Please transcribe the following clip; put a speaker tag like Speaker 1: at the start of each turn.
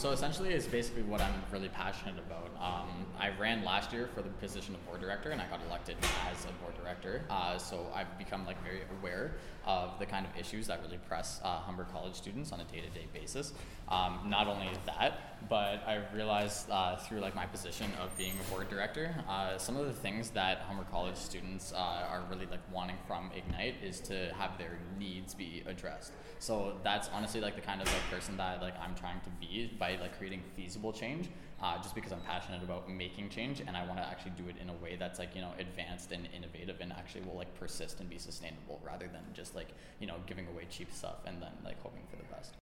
Speaker 1: So essentially, it's basically what I'm really passionate about. I ran last year for the position of board director, and I got elected as a board director. So I've become like very aware of the kind of issues that really press Humber College students on a day-to-day basis. Not only that, but I realized through like my position of being a board director, some of the things that Humber College students are really like wanting from Ignite is to have their needs be addressed. So that's honestly like the kind of like person that like I'm trying to be by like creating feasible change, just because I'm passionate about making change and I want to actually do it in a way that's like, you know, advanced and innovative and actually will like persist and be sustainable rather than just like, you know, giving away cheap stuff and then like hoping for the best.